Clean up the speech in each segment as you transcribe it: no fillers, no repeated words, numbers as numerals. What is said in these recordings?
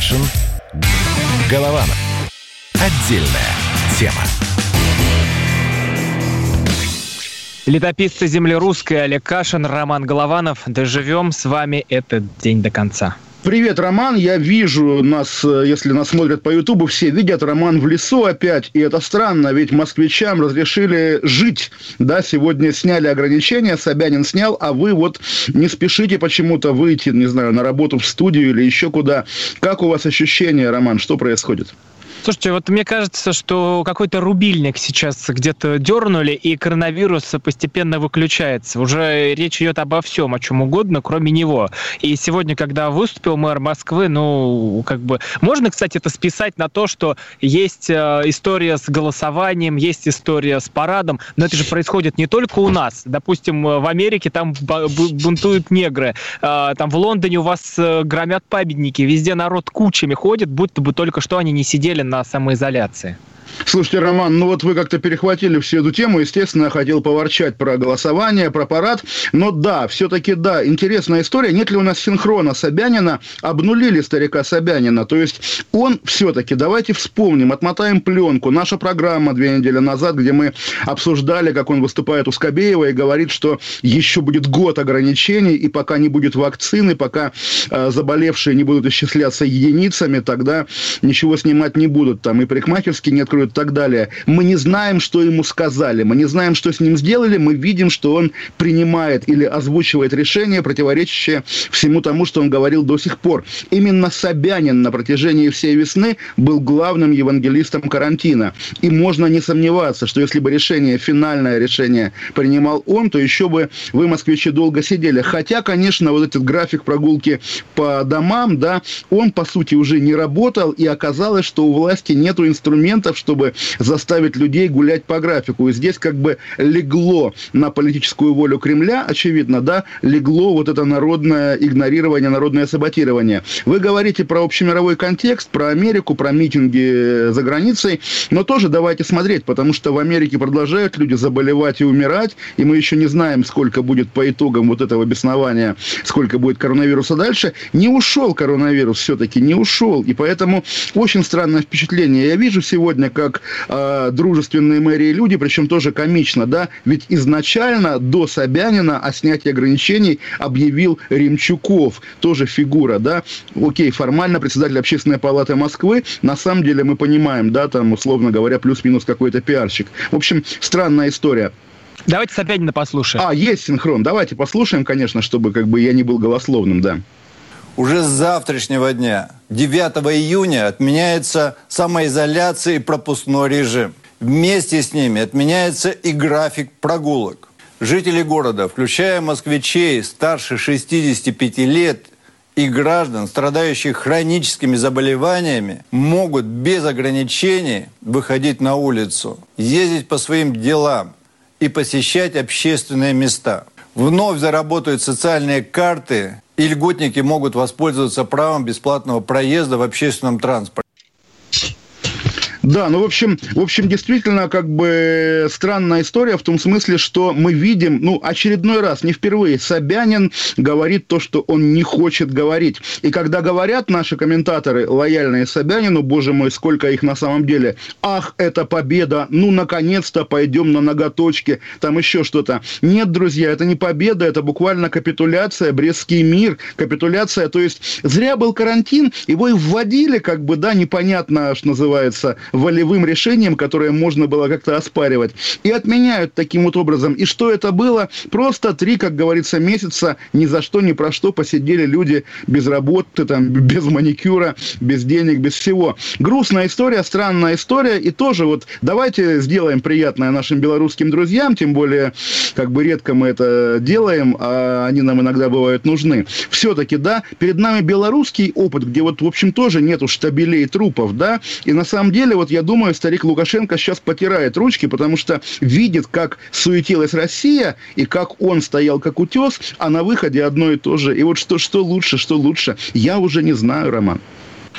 Кашин. Голованов. Отдельная тема. Летописцы земли русской Олег Кашин, Роман Голованов. Доживем с вами этот день до конца. Привет, Роман. Я вижу нас, если нас смотрят по Ютубу, все видят, Роман в лесу опять. И это странно, ведь москвичам разрешили жить. Да, сегодня сняли ограничения, Собянин снял, а вы вот не спешите почему-то выйти, не знаю, на работу в студию или еще куда. Как у вас ощущения, Роман, что происходит? Слушайте, вот мне кажется, что какой-то рубильник сейчас где-то дернули, и коронавирус постепенно выключается. Уже речь идет обо всем, о чем угодно, кроме него. И сегодня, когда выступил мэр Москвы, можно, кстати, это списать на то, что есть история с голосованием, есть история с парадом, но это же происходит не только у нас. Допустим, в Америке там бунтуют негры, там в Лондоне у вас громят памятники, везде народ кучами ходит, будто бы только что они не сидели на самоизоляции. Слушайте, Роман, вы как-то перехватили всю эту тему. Естественно, я хотел поворчать про голосование, про парад. Но да, все-таки да, интересная история. Нет ли у нас синхрона Собянина? Обнулили старика Собянина. То есть он все-таки, давайте вспомним, отмотаем пленку. Наша программа 2 недели назад, где мы обсуждали, как он выступает у Скобеева и говорит, что еще будет год ограничений, и пока не будет вакцины, пока заболевшие не будут исчисляться единицами, тогда ничего снимать не будут. Там и парикмахерские не откроют, и так далее. Мы не знаем, что ему сказали, мы не знаем, что с ним сделали, мы видим, что он принимает или озвучивает решения, противоречащие всему тому, что он говорил до сих пор. Именно Собянин на протяжении всей весны был главным евангелистом карантина. И можно не сомневаться, что если бы финальное решение принимал он, то еще бы вы, москвичи, долго сидели. Хотя, конечно, вот этот график прогулки по домам, да, он, по сути, уже не работал, и оказалось, что у власти нету инструментов, чтобы заставить людей гулять по графику. И здесь как бы легло на политическую волю Кремля, очевидно, да, легло вот это народное игнорирование, народное саботирование. Вы говорите про общемировой контекст, про Америку, про митинги за границей, но тоже давайте смотреть, потому что в Америке продолжают люди заболевать и умирать, и мы еще не знаем, сколько будет по итогам вот этого беснования, сколько будет коронавируса дальше. Не ушел коронавирус все-таки, не ушел, и поэтому очень странное впечатление. Я вижу сегодня, как дружественные мэрии люди, причем тоже комично, да, ведь изначально до Собянина о снятии ограничений объявил Ремчуков, тоже фигура, да, окей, формально председатель Общественной палаты Москвы, на самом деле мы понимаем, да, там, условно говоря, плюс-минус какой-то пиарщик. В общем, странная история. Давайте Собянина послушаем. Есть синхрон, давайте послушаем, конечно, чтобы как бы я не был голословным, да. Уже с завтрашнего дня, 9 июня, отменяется самоизоляция и пропускной режим. Вместе с ними отменяется и график прогулок. Жители города, включая москвичей старше 65 лет и граждан, страдающих хроническими заболеваниями, могут без ограничений выходить на улицу, ездить по своим делам и посещать общественные места. Вновь заработают социальные карты, и льготники могут воспользоваться правом бесплатного проезда в общественном транспорте. Да, в общем, действительно, как бы странная история в том смысле, что мы видим, очередной раз, не впервые, Собянин говорит то, что он не хочет говорить. И когда говорят наши комментаторы, лояльные Собянину, боже мой, сколько их на самом деле, ах, это победа, наконец-то пойдем на ноготочки, там еще что-то. Нет, друзья, это не победа, это буквально капитуляция, Брестский мир, капитуляция, то есть зря был карантин, его и вводили, как бы, да, непонятно, что называется, волевым решением, которое можно было как-то оспаривать, и отменяют таким вот образом. И что это было? Просто 3, как говорится, месяца ни за что, ни про что посидели люди без работы, там, без маникюра, без денег, без всего. Грустная история, странная история, и тоже вот давайте сделаем приятное нашим белорусским друзьям, тем более, как бы редко мы это делаем, а они нам иногда бывают нужны. Все-таки, да, перед нами белорусский опыт, где вот, в общем, тоже нету штабелей трупов, да, и на самом деле, вот я думаю, старик Лукашенко сейчас потирает ручки, потому что видит, как суетилась Россия, и как он стоял как утес, а на выходе одно и то же. И вот что лучше, я уже не знаю, Роман.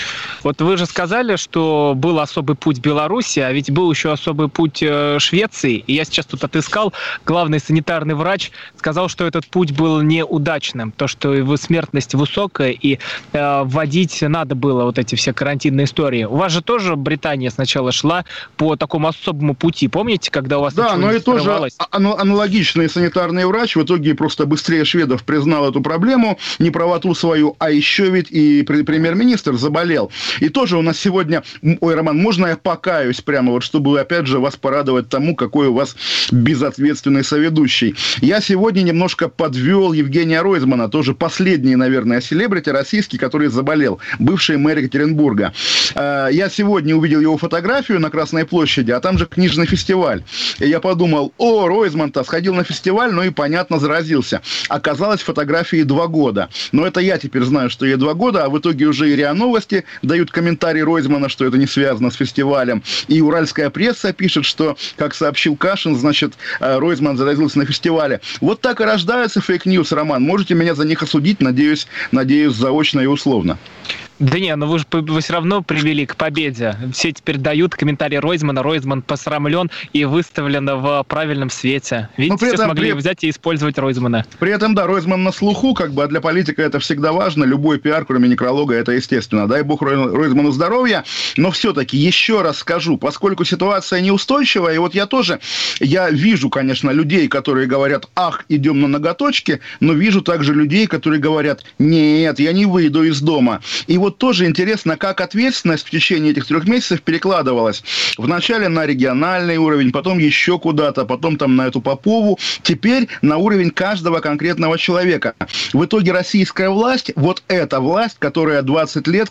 Вот вы же сказали, что был особый путь Беларуси, а ведь был еще особый путь Швеции. И я сейчас тут отыскал, главный санитарный врач сказал, что этот путь был неудачным. То, что его смертность высокая, и вводить надо было вот эти все карантинные истории. У вас же тоже Британия сначала шла по такому особому пути. Помните, когда у вас да, но и тоже аналогичный санитарный врач в итоге просто быстрее шведов признал эту проблему, неправоту свою, а еще ведь и премьер-министр заболел. И тоже у нас сегодня... Ой, Роман, можно я покаюсь прямо, вот чтобы, опять же, вас порадовать тому, какой у вас безответственный соведущий. Я сегодня немножко подвел Евгения Ройзмана, тоже последний, наверное, селебрити российский, который заболел, бывший мэр Екатеринбурга. Я сегодня увидел его фотографию на Красной площади, а там же книжный фестиваль. И я подумал, Ройзман-то сходил на фестиваль, ну и, понятно, заразился. Оказалось, фотографии 2 года. Но это я теперь знаю, что ей 2 года, а в итоге уже и РИА Новости дают комментарий Ройзмана, что это не связано с фестивалем. И уральская пресса пишет, что, как сообщил Кашин, значит, Ройзман заразился на фестивале. Вот так и рождаются фейк-ньюс, Роман. Можете меня за них осудить, надеюсь, заочно и условно. Да не, но вы все равно привели к победе. Все теперь дают комментарии Ройзмана. Ройзман посрамлен и выставлен в правильном свете. Видите, все смогли взять и использовать Ройзмана. При этом, да, Ройзман на слуху, а для политика это всегда важно. Любой пиар, кроме некролога, это естественно. Дай бог Ройзману здоровья. Но все-таки еще раз скажу, поскольку ситуация неустойчивая, и вот я вижу, конечно, людей, которые говорят, идем на ноготочки, но вижу также людей, которые говорят, нет, я не выйду из дома. И вот тоже интересно, как ответственность в течение этих 3 месяцев перекладывалась. Вначале на региональный уровень, потом еще куда-то, потом там на эту Попову, теперь на уровень каждого конкретного человека. В итоге российская власть, вот эта власть, которая 20 лет,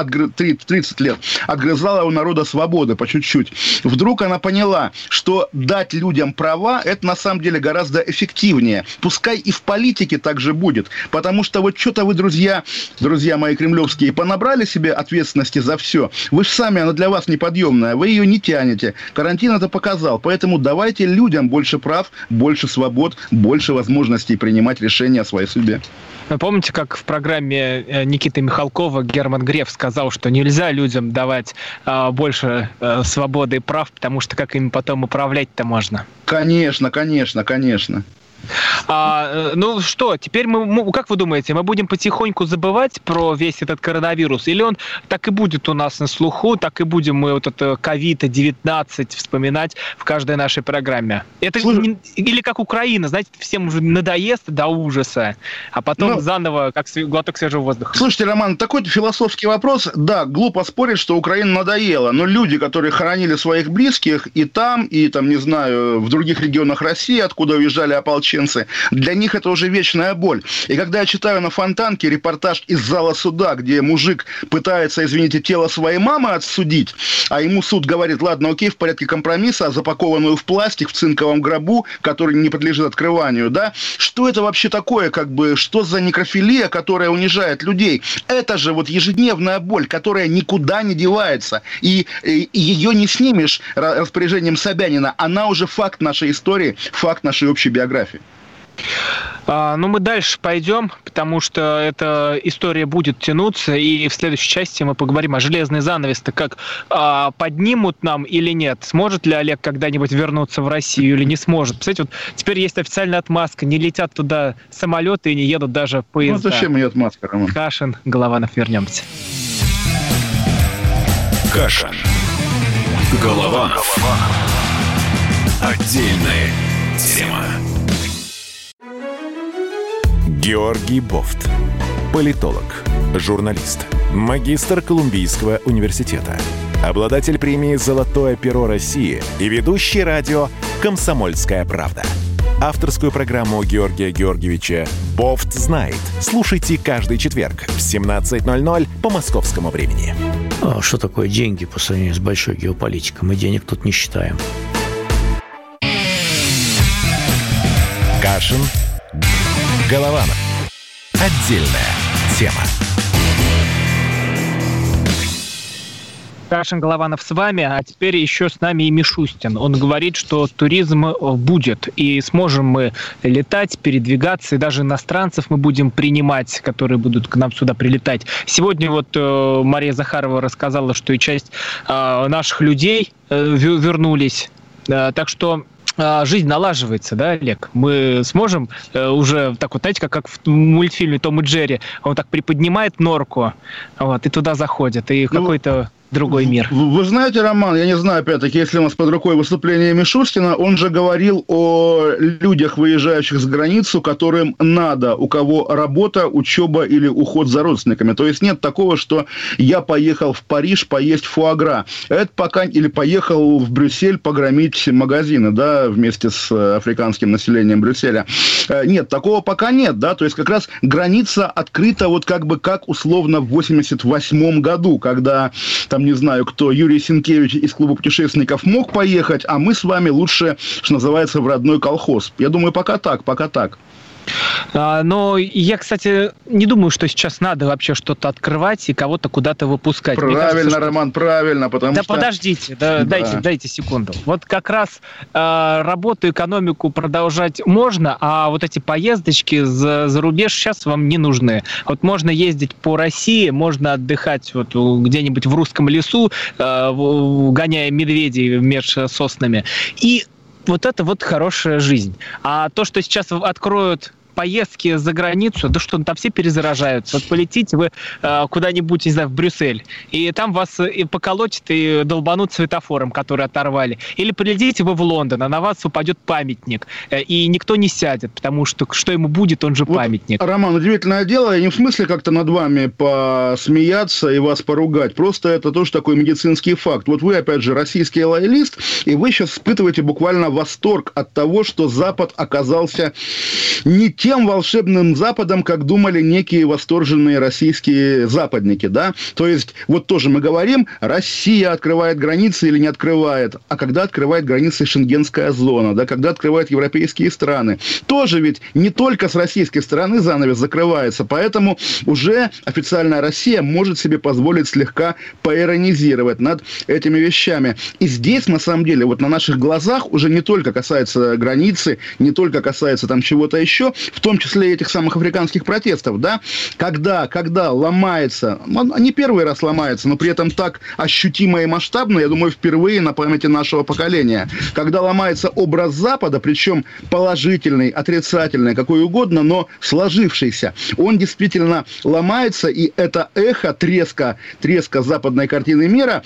30 лет, отгрызала у народа свободы по чуть-чуть, вдруг она поняла, что дать людям права, это на самом деле гораздо эффективнее. Пускай и в политике так же будет, потому что вот что-то вы, друзья мои кремлевские, понабрали себе ответственности за все. Вы же сами, она для вас неподъемная, вы ее не тянете. Карантин это показал, поэтому давайте людям больше прав, больше свобод, больше возможностей принимать решения о своей судьбе. Вы помните, как в программе Никиты Михалкова Герман Греф сказал, что нельзя людям давать больше свободы и прав, потому что как им потом управлять-то можно? Конечно. Ну что, теперь мы, как вы думаете, мы будем потихоньку забывать про весь этот коронавирус? Или он так и будет у нас на слуху, так и будем мы вот это COVID-19 вспоминать в каждой нашей программе? Это или как Украина, знаете, всем уже надоест до ужаса, а потом заново, как глоток свежего воздуха. Слушайте, Роман, такой философский вопрос. Да, глупо спорить, что Украина надоела, но люди, которые хоронили своих близких и там, не знаю, в других регионах России, откуда уезжали ополченцы, для них это уже вечная боль. И когда я читаю на Фонтанке репортаж из зала суда, где мужик пытается, извините, тело своей мамы отсудить, а ему суд говорит, ладно, окей, в порядке компромисса, запакованную в пластик в цинковом гробу, который не подлежит открыванию, да? Что это вообще такое, что за некрофилия, которая унижает людей? Это же вот ежедневная боль, которая никуда не девается. И ее не снимешь распоряжением Собянина. Она уже факт нашей истории, факт нашей общей биографии. Мы дальше пойдем, потому что эта история будет тянуться, и в следующей части мы поговорим о железной занавес-то, как поднимут нам или нет, сможет ли Олег когда-нибудь вернуться в Россию или не сможет. Представляете, вот теперь есть официальная отмазка, не летят туда самолеты и не едут даже поезда. Зачем мне отмазка, Роман? Кашин, Голованов, вернемся. Кашин, Голованов. Отдельная тема. Георгий Бофт. Политолог, журналист, магистр Колумбийского университета, обладатель премии «Золотое перо России» и ведущий радио «Комсомольская правда». Авторскую программу Георгия Георгиевича «Бофт знает». Слушайте каждый четверг в 17:00 по московскому времени. Что такое деньги по сравнению с большой геополитикой? Мы денег тут не считаем. Кашин, Голованов. Отдельная тема. Кашин Голованов с вами, а теперь еще с нами и Мишустин. Он говорит, что туризм будет, и сможем мы летать, передвигаться, и даже иностранцев мы будем принимать, которые будут к нам сюда прилетать. Сегодня вот Мария Захарова рассказала, что и часть наших людей вернулись. Так что жизнь налаживается, да, Олег? Мы сможем уже так вот, знаете, как в мультфильме «Том и Джерри», он так приподнимает норку, вот, и туда заходит, и какой-то другой мир. Вы знаете, Роман, я не знаю, опять-таки, если у нас под рукой выступление Мишустина, он же говорил о людях, выезжающих за границу, которым надо, у кого работа, учеба или уход за родственниками. То есть нет такого, что я поехал в Париж поесть фуагра. Это пока... Или поехал в Брюссель погромить магазины, да, вместе с африканским населением Брюсселя. Нет, такого пока нет, да, то есть как раз граница открыта вот как бы как условно в 88 году, когда... Там, не знаю, кто, Юрий Сенкевич из клуба путешественников мог поехать, а мы с вами лучше, что называется, в родной колхоз. Я думаю, пока так. Но я, кстати, не думаю, что сейчас надо вообще что-то открывать и кого-то куда-то выпускать. Правильно, кажется, что... Роман, правильно, потому что... Да подождите, дайте секунду. Вот как раз работу, экономику продолжать можно, а вот эти поездочки за рубеж сейчас вам не нужны. Вот можно ездить по России, можно отдыхать вот где-нибудь в русском лесу, гоняя медведей между соснами. И вот это вот хорошая жизнь. А то, что сейчас откроют поездки за границу, да что, там все перезаражаются. Вот полетите вы куда-нибудь, не знаю, в Брюссель, и там вас и поколотят, и долбанут светофором, который оторвали. Или полетите вы в Лондон, а на вас упадет памятник, и никто не сядет, потому что что ему будет, он же вот, памятник. Роман, удивительное дело, я не в смысле как-то над вами посмеяться и вас поругать, просто это тоже такой медицинский факт. Вот вы, опять же, российский лоялист, и вы сейчас испытываете буквально восторг от того, что Запад оказался не тем волшебным Западом, как думали некие восторженные российские западники, да? То есть, вот тоже мы говорим, Россия открывает границы или не открывает, а когда открывает границы шенгенская зона, да, когда открывают европейские страны. Тоже ведь не только с российской стороны занавес закрывается, поэтому уже официальная Россия может себе позволить слегка поиронизировать над этими вещами. И здесь, на самом деле, вот на наших глазах уже не только касается границы, не только касается там чего-то еще, в том числе и этих самых африканских протестов, да, когда ломается, не первый раз ломается, но при этом так ощутимо и масштабно, я думаю, впервые на памяти нашего поколения, когда ломается образ Запада, причем положительный, отрицательный, какой угодно, но сложившийся, он действительно ломается, и это эхо, треска западной картины мира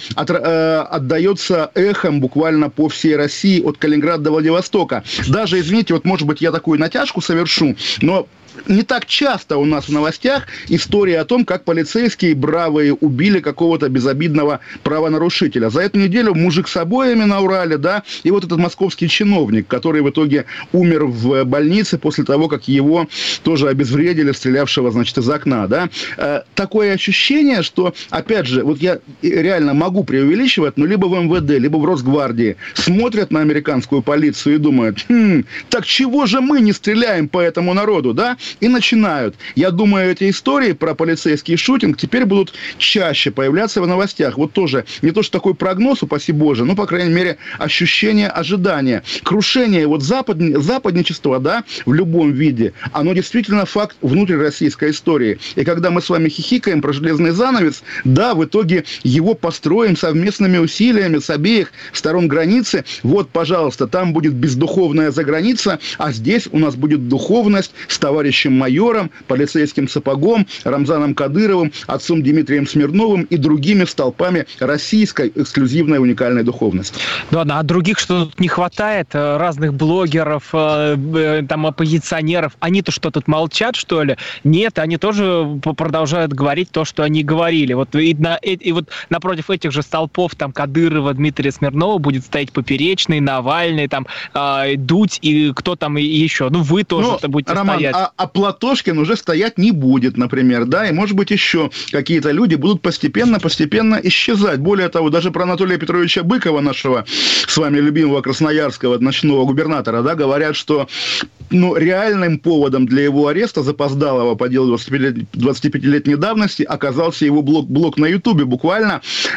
отдается эхом буквально по всей России, от Калининграда до Владивостока. Даже, извините, вот, может быть, я такую натяжку совершу, но не так часто у нас в новостях история о том, как полицейские бравые убили какого-то безобидного правонарушителя. За эту неделю мужик с обоями на Урале, да, и вот этот московский чиновник, который в итоге умер в больнице после того, как его тоже обезвредили, стрелявшего, значит, из окна, да. Такое ощущение, что, опять же, вот я реально могу преувеличивать, но либо в МВД, либо в Росгвардии смотрят на американскую полицию и думают, так чего же мы не стреляем по этому народу, да? И начинают. Я думаю, эти истории про полицейский шутинг теперь будут чаще появляться в новостях. Вот тоже, не то что такой прогноз, упаси Боже, но, по крайней мере, ощущение ожидания. Крушение вот западничества, да, в любом виде, оно действительно факт внутрироссийской истории. И когда мы с вами хихикаем про железный занавес, да, в итоге его построим совместными усилиями с обеих сторон границы. Вот, пожалуйста, там будет бездуховная заграница, а здесь у нас будет духовность с товарищем майором, полицейским сапогом, Рамзаном Кадыровым, отцом Дмитрием Смирновым и другими столпами российской эксклюзивной уникальной духовности. Да, а других что тут не хватает? Разных блогеров, там, оппозиционеров. Они-то что, тут молчат, что ли? Нет, они тоже продолжают говорить то, что они говорили. Вот, и вот напротив этих же столпов там Кадырова, Дмитрия Смирнова будет стоять Поперечный, Навальный, там, Дудь и кто там еще. Ну, вы тоже будете Роман, стоять. А Платошкин уже стоять не будет, например, да, и, может быть, еще какие-то люди будут постепенно исчезать. Более того, даже про Анатолия Петровича Быкова, нашего с вами любимого красноярского ночного губернатора, да, говорят, что реальным поводом для его ареста запоздалого по делу 25-летней давности оказался его блог на Ютубе буквально,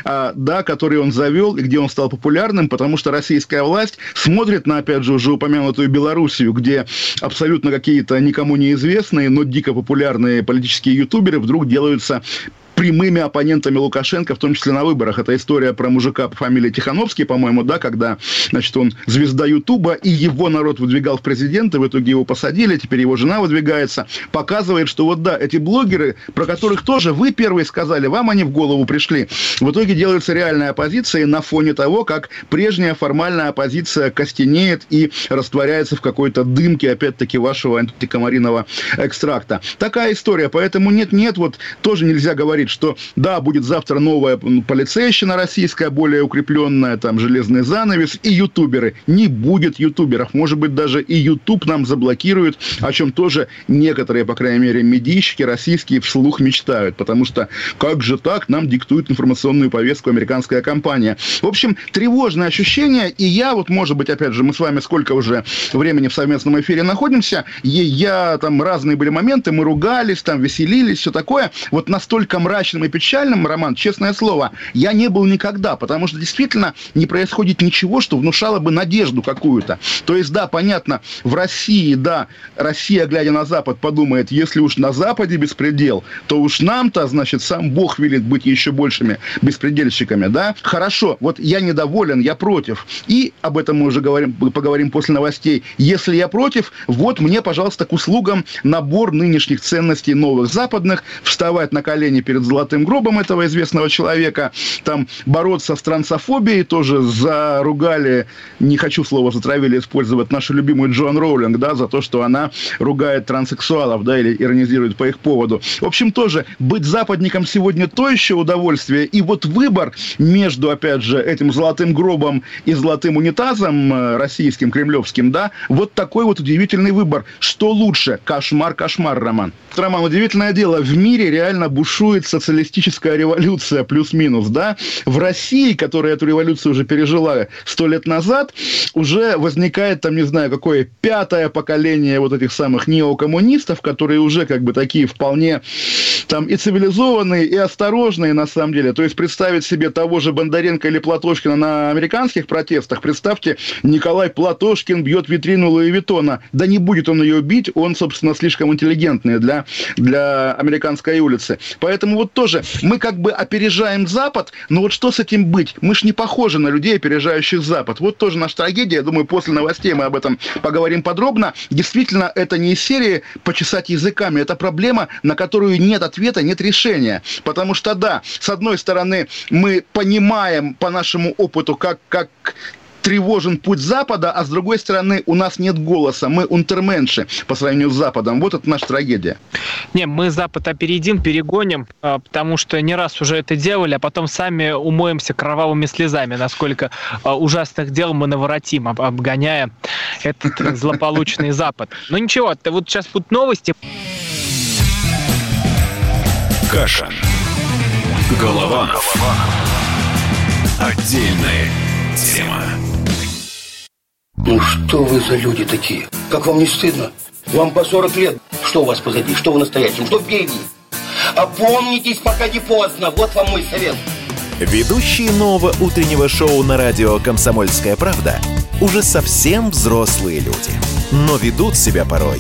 который он завел и где он стал популярным, потому что российская власть смотрит на, опять же, уже упомянутую Белоруссию, где абсолютно какие-то никому неизвестные, но дико популярные политические ютуберы вдруг делаются прямыми оппонентами Лукашенко, в том числе на выборах. Это история про мужика по фамилии Тихановский, по-моему, да, когда, значит, он звезда Ютуба, и его народ выдвигал в президенты, в итоге его посадили, теперь его жена выдвигается, показывает, что вот да, эти блогеры, про которых тоже вы первые сказали, вам они в голову пришли, в итоге делается реальная оппозиция на фоне того, как прежняя формальная оппозиция костенеет и растворяется в какой-то дымке, опять-таки, вашего антикомариного экстракта. Такая история, поэтому нет-нет, вот тоже нельзя говорить, что да, будет завтра новая полицейщина российская, более укрепленная, там, железный занавес, и ютуберы. Не будет ютуберов. Может быть, даже и ютуб нам заблокируют, о чем тоже некоторые, по крайней мере, медийщики российские вслух мечтают, потому что как же так, нам диктует информационную повестку американская компания. В общем, тревожное ощущение, и я вот, может быть, опять же, мы с вами сколько уже времени в совместном эфире находимся, там разные были моменты, мы ругались, там, веселились, все такое, вот настолько мрачным и печальным, Роман, честное слово, я не был никогда, потому что действительно не происходит ничего, что внушало бы надежду какую-то. То есть, да, понятно, в России, да, Россия, глядя на Запад, подумает, если уж на Западе беспредел, то уж нам-то, значит, сам Бог велит быть еще большими беспредельщиками, да? Хорошо, вот я недоволен, я против. И об этом мы уже поговорим после новостей. Если я против, вот мне, пожалуйста, к услугам набор нынешних ценностей новых западных, вставать на колени перед золотым гробом этого известного человека, там, бороться с трансофобией, тоже заругали, не хочу слово затравили использовать, нашу любимую Джоан Роулинг, да, за то, что она ругает транссексуалов, да, или иронизирует по их поводу. В общем, тоже быть западником сегодня то еще удовольствие, и вот выбор между, опять же, этим золотым гробом и золотым унитазом российским, кремлевским, да, вот такой вот удивительный выбор. Что лучше? Кошмар, Роман. Роман, удивительное дело, в мире реально бушует социалистическая революция, плюс-минус, да. В России, которая эту революцию уже пережила 100 лет назад, уже возникает, там, не знаю, какое 5-е поколение вот этих самых неокоммунистов, которые уже как бы такие вполне там и цивилизованные, и осторожные на самом деле. То есть представить себе того же Бондаренко или Платошкина на американских протестах, представьте, Николай Платошкин бьет витрину Луи Виттона. Да не будет он ее бить, он, собственно, слишком интеллигентный для американской улицы. Поэтому вот тоже мы как бы опережаем Запад, но вот что с этим быть? Мы ж не похожи на людей, опережающих Запад. Вот тоже наша трагедия. Я думаю, после новостей мы об этом поговорим подробно. Действительно, это не из серии почесать языками. Это проблема, на которую нет ответа, нет решения. Потому что, да, с одной стороны, мы понимаем по нашему опыту, как тревожен путь Запада, а с другой стороны, у нас нет голоса. Мы унтерменши по сравнению с Западом. Вот это наша трагедия. Не, мы Запад опередим, перегоним, потому что не раз уже это делали, а потом сами умоемся кровавыми слезами, насколько ужасных дел мы наворотим, обгоняя этот злополучный Запад. Но ничего, вот сейчас будут новости. Каша. Голованов. Отдельная тема. Ну что вы за люди такие? Как вам не стыдно? Вам по 40 лет. Что у вас позади? Что в настоящем? Что впереди? Опомнитесь, пока не поздно. Вот вам мой совет. Ведущие нового утреннего шоу на радио «Комсомольская правда» уже совсем взрослые люди, но ведут себя порой.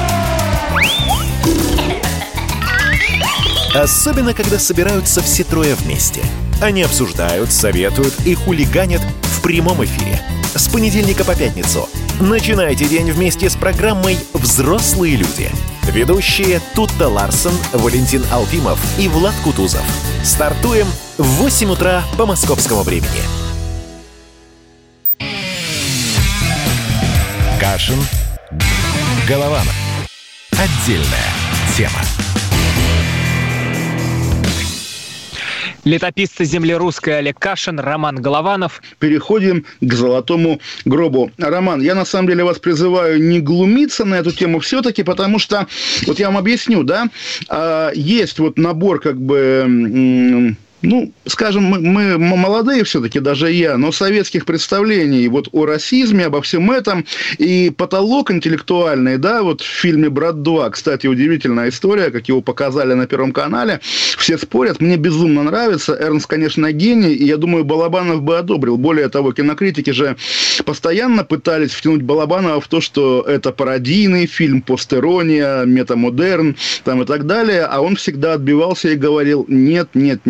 Особенно, когда собираются все трое вместе. Они обсуждают, советуют и хулиганят в прямом эфире. С понедельника по пятницу. Начинайте день вместе с программой «Взрослые люди». Ведущие Тутта Ларсон, Валентин Алфимов и Влад Кутузов. Стартуем в 8 утра по московскому времени. Кашин. Голованов. Отдельная тема. Летописцы земли русской Олег Кашин, Роман Голованов. Переходим к золотому гробу. Роман, я на самом деле вас призываю не глумиться на эту тему все-таки, потому что, вот я вам объясню, да, есть вот набор как бы Ну, скажем, мы молодые все-таки, даже я, но советских представлений вот о расизме, обо всем этом, и потолок интеллектуальный, да, вот в фильме «Брат 2», кстати, удивительная история, как его показали на Первом канале, все спорят, мне безумно нравится, Эрнст, конечно, гений, и я думаю, Балабанов бы одобрил. Более того, кинокритики же постоянно пытались втянуть Балабанова в то, что это пародийный фильм, постерония, метамодерн, там и так далее, а он всегда отбивался и говорил, нет,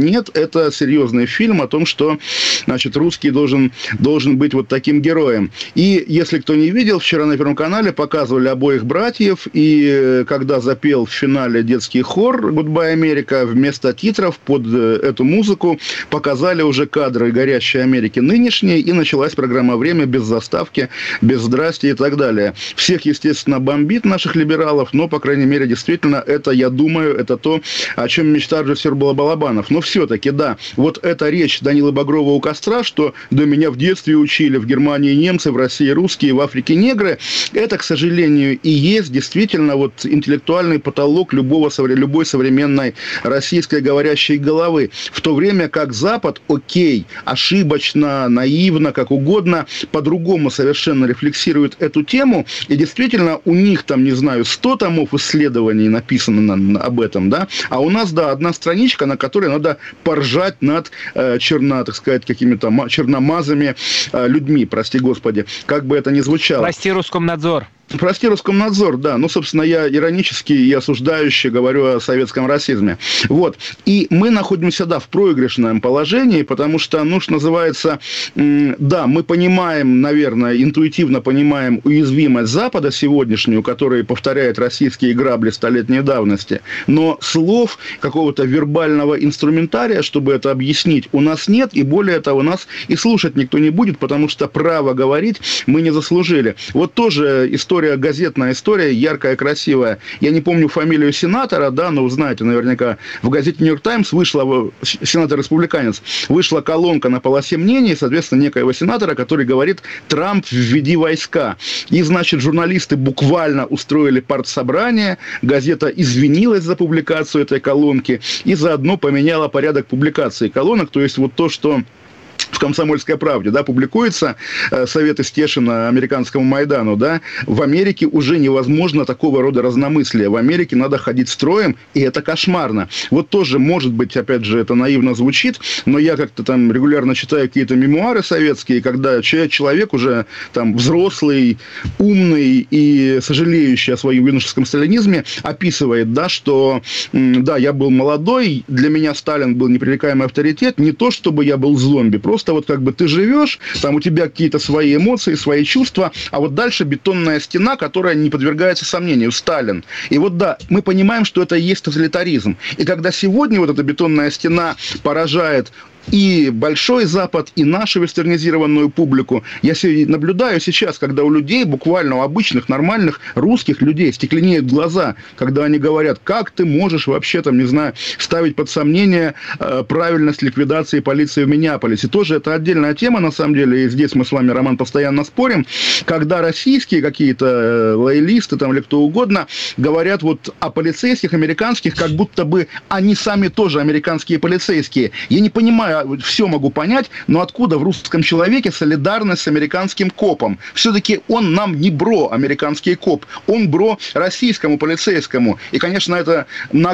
это серьезный фильм о том, что, значит, русский должен быть вот таким героем. И, если кто не видел, вчера на Первом канале показывали обоих братьев, и когда запел в финале детский хор «Goodbye, Америка», вместо титров под эту музыку показали уже кадры «Горящей Америки» нынешней, и началась программа «Время» без заставки, без «здрасти» и так далее. Всех, естественно, бомбит наших либералов, но, по крайней мере, действительно, это, я думаю, это то, о чем мечтал режиссер Балабанов. Но все-таки, да, вот эта речь Данилы Багрова у костра, что до меня в детстве учили, в Германии немцы, в России русские, в Африке негры, это, к сожалению, и есть действительно вот интеллектуальный потолок любой современной российской говорящей головы. В то время как Запад, окей, ошибочно, наивно, как угодно, по-другому совершенно рефлексирует эту тему, и действительно у них там, не знаю, 100 томов исследований написано об этом, да, а у нас, да, одна страничка, на которой надо поржать над так сказать, какими-то черномазыми людьми, прости господи, как бы это ни звучало. Прости, Роскомнадзор. Прости, Роскомнадзор, да. Ну, собственно, я иронически и осуждающе говорю о советском расизме. Вот. И мы находимся, да, в проигрышном положении, потому что, ну, что называется, да, мы понимаем, наверное, интуитивно понимаем уязвимость Запада сегодняшнюю, который повторяет российские грабли столетней давности, но слов, какого-то вербального инструментария, чтобы это объяснить, у нас нет, и более того, нас и слушать никто не будет, потому что право говорить мы не заслужили. Вот тоже газетная история, яркая, красивая. Я не помню фамилию сенатора, да, но вы знаете, наверняка, в газете «Нью-Йорк Таймс» вышла, сенатор-республиканец, вышла колонка на полосе мнений, соответственно, некоего сенатора, который говорит: «Трамп, введи войска». И, значит, журналисты буквально устроили партсобрание, газета извинилась за публикацию этой колонки и заодно поменяла порядок публикации колонок, то есть вот то, что в «Комсомольской правде», да, публикуется советы Стешина американскому Майдану, да, в Америке уже невозможно такого рода разномыслия. В Америке надо ходить строем, и это кошмарно. Вот тоже, может быть, опять же, это наивно звучит, но я как-то там регулярно читаю какие-то мемуары советские, когда человек уже там взрослый, умный и сожалеющий о своем юношеском сталинизме описывает, да, что, да, я был молодой, для меня Сталин был непререкаемый авторитет, не то чтобы я был зомби, просто вот как бы ты живешь, там у тебя какие-то свои эмоции, свои чувства, а вот дальше бетонная стена, которая не подвергается сомнению, Сталин. И вот да, мы понимаем, что это и есть тоталитаризм. И когда сегодня вот эта бетонная стена поражает и Большой Запад, и нашу вестернизированную публику. Я наблюдаю сейчас, когда у людей, буквально у обычных, нормальных русских людей стекленеют глаза, когда они говорят: как ты можешь вообще, там, не знаю, ставить под сомнение правильность ликвидации полиции в Миннеаполисе. Тоже это отдельная тема, на самом деле, и здесь мы с вами, Роман, постоянно спорим, когда российские какие-то лоялисты там, или кто угодно говорят вот о полицейских американских, как будто бы они сами тоже американские полицейские. Я не понимаю, все могу понять, но откуда в русском человеке солидарность с американским копом? Все-таки он нам не бро, американский коп, он бро российскому полицейскому. И, конечно, это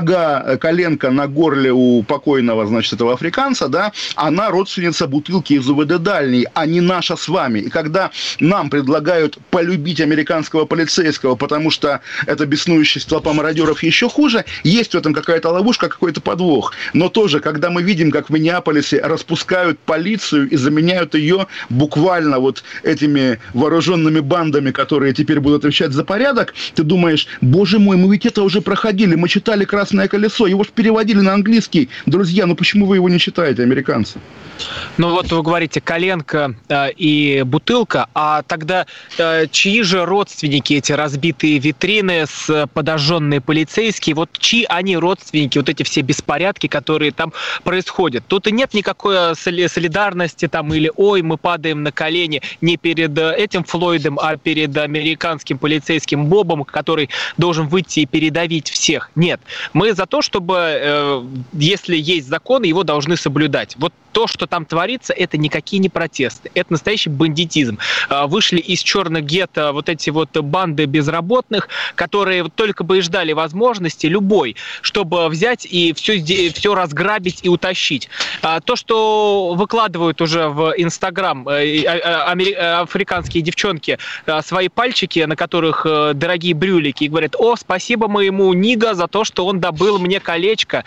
коленка на горле у покойного, значит, этого африканца, да, она родственница бутылки из УВД Дальней, а не наша с вами. И когда нам предлагают полюбить американского полицейского, потому что это беснующая толпа мародеров еще хуже, есть в этом какая-то ловушка, какой-то подвох. Но тоже, когда мы видим, как в Миннеаполисе распускают полицию и заменяют ее буквально вот этими вооруженными бандами, которые теперь будут отвечать за порядок, ты думаешь: боже мой, мы ведь это уже проходили, мы читали «Красное колесо», его же переводили на английский. Друзья, ну почему вы его не читаете, американцы? Ну вот вы говорите коленка и бутылка, а тогда чьи же родственники эти разбитые витрины с подожженные полицейские, вот чьи они родственники, вот эти все беспорядки, которые там происходят? Тут и нет никакой солидарности там или «ой, мы падаем на колени» не перед этим Флойдом, а перед американским полицейским Бобом, который должен выйти и передавить всех. Нет. Мы за то, чтобы, если есть закон, его должны соблюдать. Вот то, что там творится, это никакие не протесты. Это настоящий бандитизм. Вышли из черных гетто вот эти вот банды безработных, которые только бы и ждали возможности любой, чтобы взять и все разграбить и утащить. То, что выкладывают уже в Инстаграм африканские девчонки свои пальчики, на которых дорогие брюлики, и говорят: «О, спасибо моему Нига за то, что он добыл мне колечко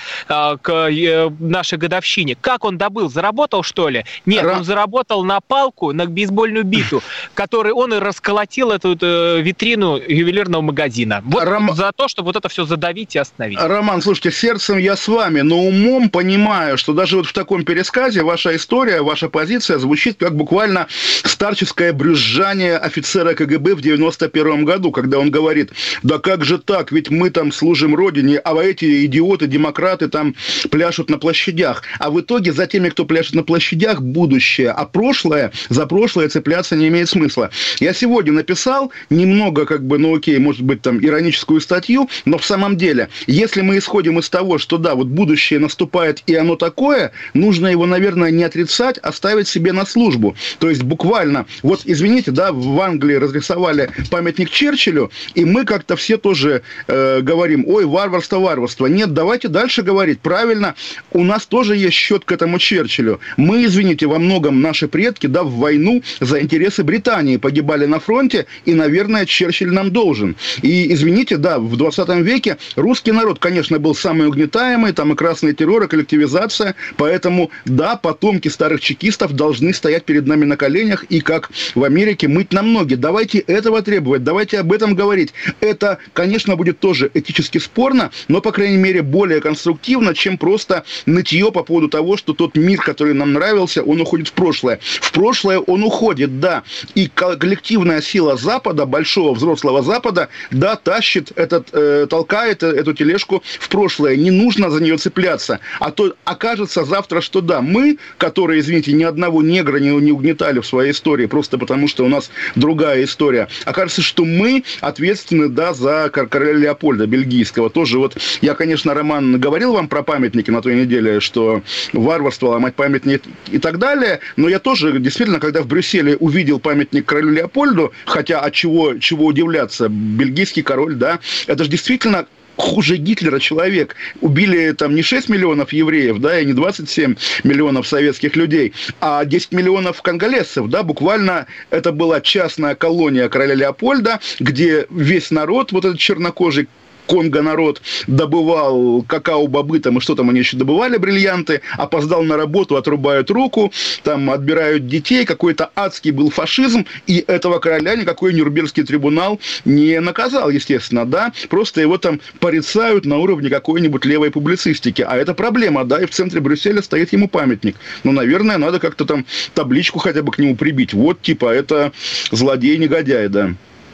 к нашей годовщине». Как он добыл? Заработал, что ли? Нет, он заработал на палку, на бейсбольную биту, которой он и расколотил эту витрину ювелирного магазина. Вот за то, чтобы вот это все задавить и остановить. Роман, слушайте, сердцем я с вами, но умом понимаю, что даже вот в таком пересказе ваша история, ваша позиция звучит как буквально старческое брюзжание офицера КГБ в 91 году, когда он говорит: да как же так, ведь мы там служим Родине, а эти идиоты, демократы там пляшут на площадях. А в итоге за теми, кто пляшет на площадях, будущее, а прошлое, за прошлое цепляться не имеет смысла. Я сегодня написал немного, может быть, там, ироническую статью, но в самом деле, если мы исходим из того, что да, вот будущее наступает и оно такое, нужно его, наверное, не отрицать, а ставить себе на службу. То есть буквально, вот извините, да, в Англии разрисовали памятник Черчиллю, и мы как-то все тоже говорим: ой, варварство, варварство. Нет, давайте дальше говорить. Правильно, у нас тоже есть счет к этому Черчиллю. Мы, извините, во многом наши предки, да, в войну за интересы Британии погибали на фронте, и, наверное, Черчилль нам должен. И, извините, да, в 20 веке русский народ, конечно, был самый угнетаемый, там и красный террор, и коллективизация, поэтому, да, потомки старых чекистов должны стоять перед нами на коленях и, как в Америке, мыть нам ноги. Давайте этого требовать, давайте об этом говорить. Это, конечно, будет тоже этически спорно, но, по крайней мере, более конструктивно, чем просто нытье по поводу того, что тот мир, который нам нравился, он уходит в прошлое. В прошлое он уходит, да. И коллективная сила Запада, большого взрослого Запада, да, тащит толкает эту тележку в прошлое. Не нужно за нее цепляться. А то окажется завтра, что да, мы, которые, извините, ни одного негра не угнетали в своей истории, просто потому что у нас другая история, окажется, что мы ответственны, да, за короля Леопольда бельгийского. Тоже вот, я, конечно, Роман, говорил вам про памятники на той неделе, что варварство, ломать памятник и так далее, но я тоже, действительно, когда в Брюсселе увидел памятник королю Леопольду, хотя от чего удивляться, бельгийский король, да, это же действительно хуже Гитлера человек. Убили там не 6 миллионов евреев, да, и не 27 миллионов советских людей, а 10 миллионов конголезцев, да, буквально это была частная колония короля Леопольда, где весь народ, вот этот чернокожий Конго-народ, добывал какао-бобы, там, и что там они еще добывали, бриллианты, опоздал на работу, отрубают руку, там, отбирают детей, какой-то адский был фашизм, и этого короля никакой Нюрнбергский трибунал не наказал, естественно, да, просто его там порицают на уровне какой-нибудь левой публицистики, а это проблема, да, и в центре Брюсселя стоит ему памятник. Ну, наверное, надо как-то там табличку хотя бы к нему прибить, вот, типа, это злодей-негодяй, да.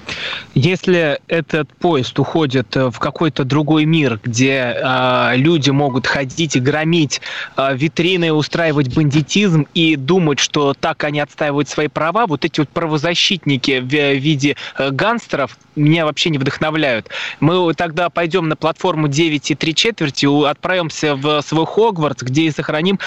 Если этот поезд уходит в какой-то другой мир, где люди могут ходить и громить витрины, устраивать бандитизм и думать, что так они отстаивают свои права, вот эти вот правозащитники в виде гангстеров меня вообще не вдохновляют. Мы тогда пойдем на платформу 9 3/4, отправимся в свой Хогвартс, где и сохраним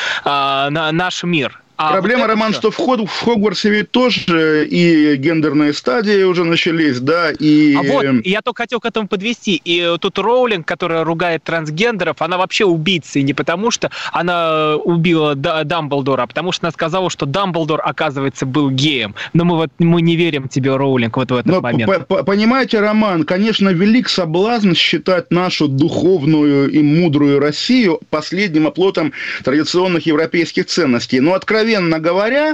наш мир. Проблема, вот Роман, что в Хогвартсе ведь тоже и гендерные стадии уже начались, да, и... А вот, я только хотел к этому подвести. И тут Роулинг, которая ругает трансгендеров, она вообще убийца. И не потому, что она убила Дамблдора, а потому что она сказала, что Дамблдор, оказывается, был геем. Но мы не верим тебе, Роулинг, вот в этот момент. Понимаете, Роман, конечно, велик соблазн считать нашу духовную и мудрую Россию последним оплотом традиционных европейских ценностей. Но откровенно говоря,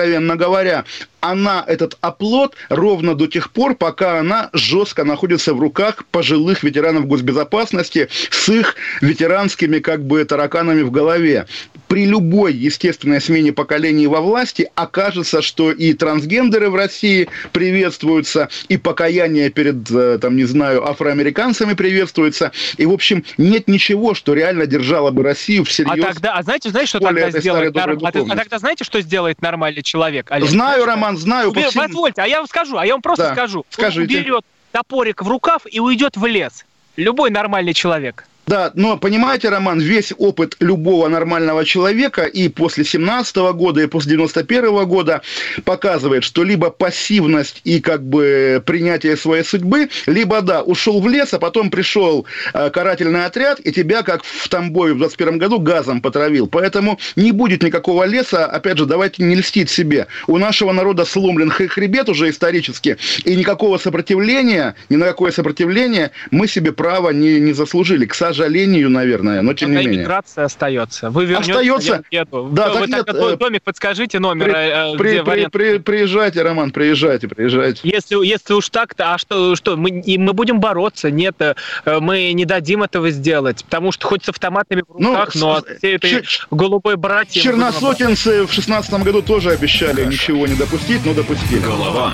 она этот оплот ровно до тех пор, пока она жестко находится в руках пожилых ветеранов госбезопасности с их ветеранскими как бы тараканами в голове. при любой естественной смене поколений во власти окажется, что и трансгендеры в России приветствуются, и покаяние перед, афроамериканцами приветствуется. И, в общем, нет ничего, что реально держало бы Россию всерьез. Знаете, что тогда сделает знаете, что сделает нормальный человек, Олег? Знаю, Роман, знаю. Позвольте, я вам просто скажу. Скажите. Он берет топорик в рукав и уйдет в лес. Любой нормальный человек. Да, но понимаете, Роман, весь опыт любого нормального человека и после 17 года, и после 91 года показывает, что либо пассивность и принятие своей судьбы, либо, ушел в лес, а потом пришел карательный отряд, и тебя, как в Тамбове в 21 году, газом потравил. Поэтому не будет никакого леса, опять же, давайте не льстить себе. У нашего народа сломлен хребет уже исторически, и никакого сопротивления, ни на какое сопротивление мы себе права не заслужили, к сожалению, наверное, но тем не менее. Миграция остается. Вы вернетесь, остается. Да, вы домик подскажите, номер. Приезжайте, Роман, приезжайте. Если уж так-то, а что мы будем бороться? Нет, мы не дадим этого сделать, потому что хоть с автоматами в руках, но все этой голубой братья... Черносотенцы в 16 году тоже обещали ничего не допустить, но допустили. Голова.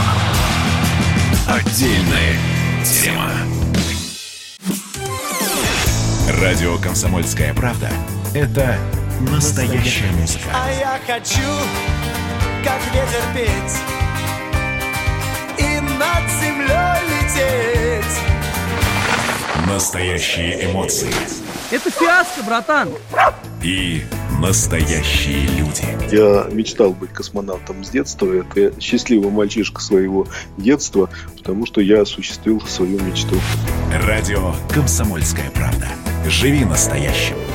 Отдельная тема. Радио «Комсомольская правда» — это настоящая музыка. А я хочу, как ветер, петь и над землей лететь. Настоящие эмоции. Это фиаско, братан. И настоящие люди. Я мечтал быть космонавтом с детства. Это счастливый мальчишка своего детства, потому что я осуществил свою мечту. Радио «Комсомольская правда». Живи настоящим.